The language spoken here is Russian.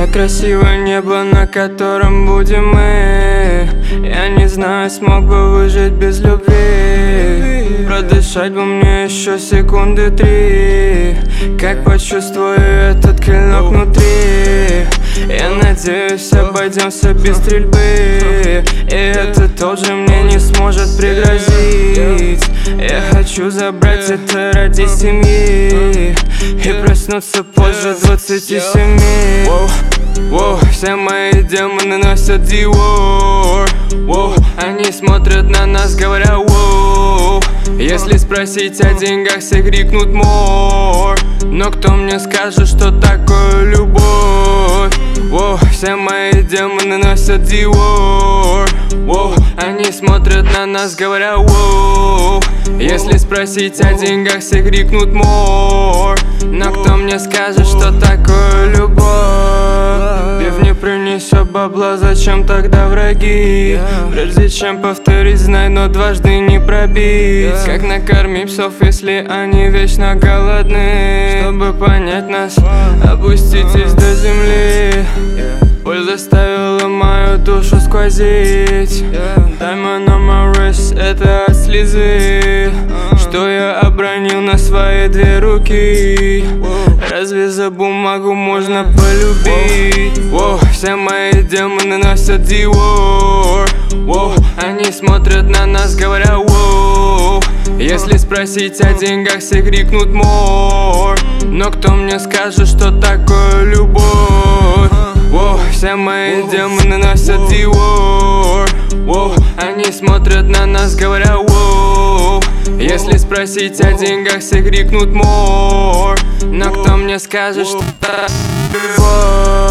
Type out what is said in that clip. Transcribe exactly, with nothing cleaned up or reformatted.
красивое небо, на котором будем мы. Я не знаю, смог бы выжить без любви. Продышать бы мне еще секунды три. Как почувствую этот клинок внутри. Я надеюсь, обойдемся без стрельбы. И это тоже мне не сможет пригрозить. Я хочу забрать это ради семьи и проснуться позже двадцати семи. Воу, все мои демоны носят Dior. Воу, они смотрят на нас, говоря воу. Если спросить о деньгах, все крикнут more. Но кто мне скажет, что такое любовь? Воу, все мои демоны носят Dior. Воу, они смотрят на нас, говоря воу. Если спросить о деньгах, все крикнут more. Но кто мне скажет, что такое любовь? Пив не принесет бабла, зачем тогда враги? Прежде чем повторить, знай, но дважды не пробить. Как накормить псов, если они вечно голодны? Чтобы понять нас, опуститесь до земли. Боль заставила мою душу сквозить. Diamond on my wrist, это от слезы, что я обронил на свои две руки. Разве за бумагу можно полюбить? Воу, все мои демоны носят Dior. Воу, они смотрят на нас, говоря воу. Если спросить о деньгах, все крикнут more. Но кто мне скажет, что такое любовь? Воу, все мои демоны носят Dior. Воу, они смотрят на нас, говоря воу. Если спросить о деньгах, все крикнут more. Но кто мне скажет, что такое любовь?